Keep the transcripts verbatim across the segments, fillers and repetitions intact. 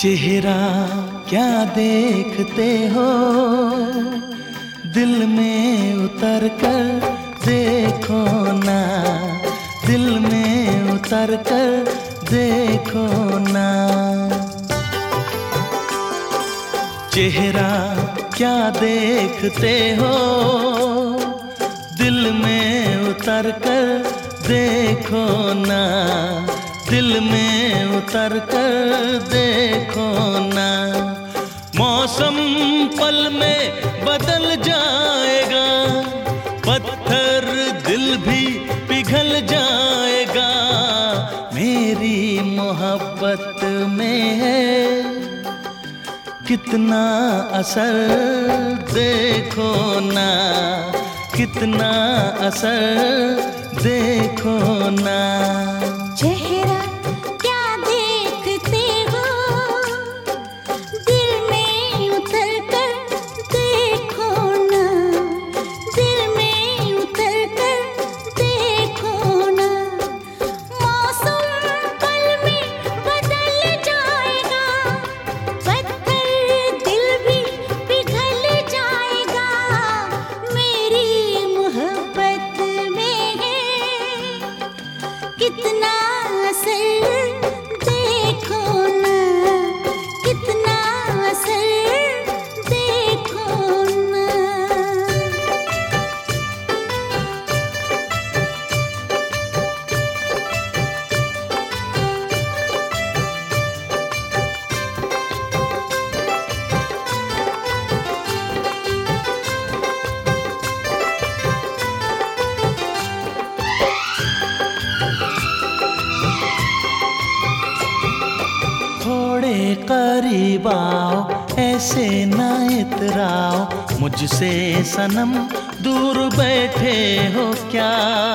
चेहरा क्या देखते हो, दिल में उतर कर देखो ना, दिल में उतर कर देखो ना। चेहरा क्या देखते हो, दिल में उतर कर देखो ना, दिल में उतर कर देखो ना। मौसम पल में बदल जाएगा, पत्थर दिल भी पिघल जाएगा। मेरी मोहब्बत में है कितना असर देखो ना, कितना असर देखो ना। चेहरा क्या देखते हो, दिल में उतर कर देखो ना, दिल में उतर कर देखो ना। मौसम पल में बदल जाएगा, पत्थर दिल भी पिघल जाएगा। मेरी मोहब्बत में है कितना असर देखो ना, कितना असर देखो ना। थोड़े करीब आओ, ऐसे ना इतराओ मुझसे सनम, दूर बैठे हो क्या।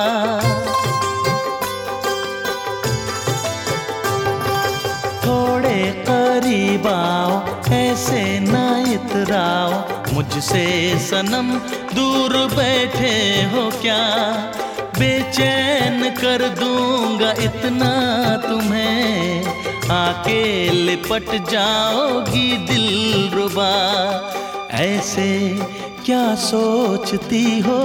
थोड़े करीब आओ, ऐसे ना इतराओ मुझसे सनम, दूर बैठे हो क्या। बेचैन कर दूंगा इतना तुम्हें, आके लिपट जाओगी दिलरुबा। ऐसे क्या सोचती हो,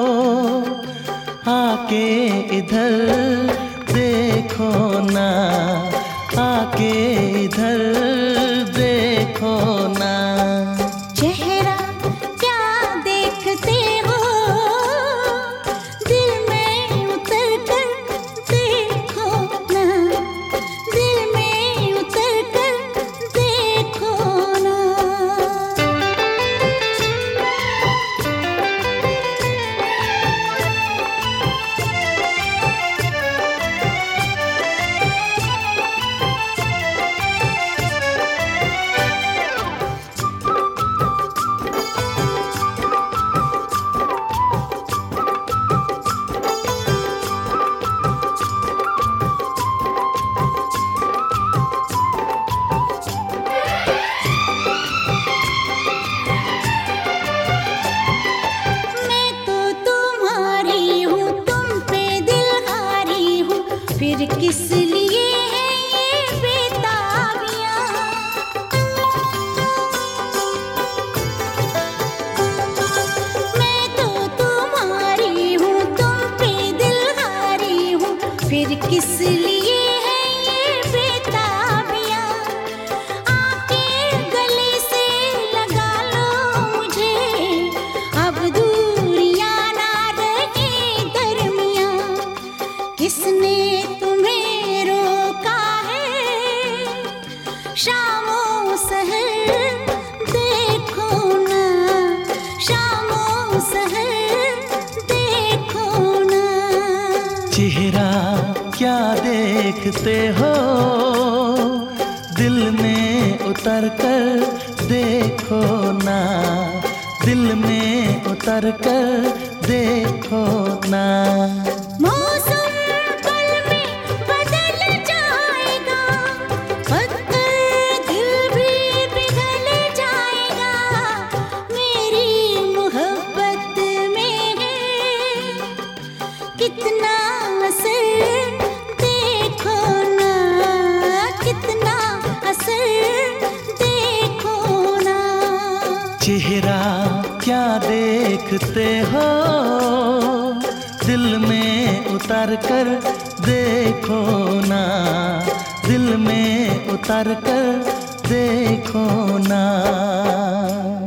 आके इधर देखो ना, आके इधर देखो ना। चेहरा क्या देखते हो, दिल में उतर कर देखो ना, दिल में उतर कर देखो ना। मैं तो तुम्हारी हूँ, तुम पे दिल हारी हूँ, फिर किस लिए है ये बेताबियाँ। मैं तो तुम्हारी हूँ, तुम पे दिल हारी हूँ, फिर किस लिए है ये बेताबियाँ। आके गले से लगा लो मुझे, अब दूरियां ना रहे दरमियाँ। किसने तुम्हें रोका है, शामों सहर देखो ना, शामों सहर देखो ना। चेहरा क्या देखते हो, दिल में उतर कर देखो ना, दिल में उतर कर देखो ना। मौसम पल में बदल जाएगा, पत्थर दिल भी पिघल जाएगा। मेरी मोहब्बत में है कितना असर देखो ना, कितना असर क्या देखते हो, दिल में उतर कर देखो ना, दिल में उतर कर देखो ना।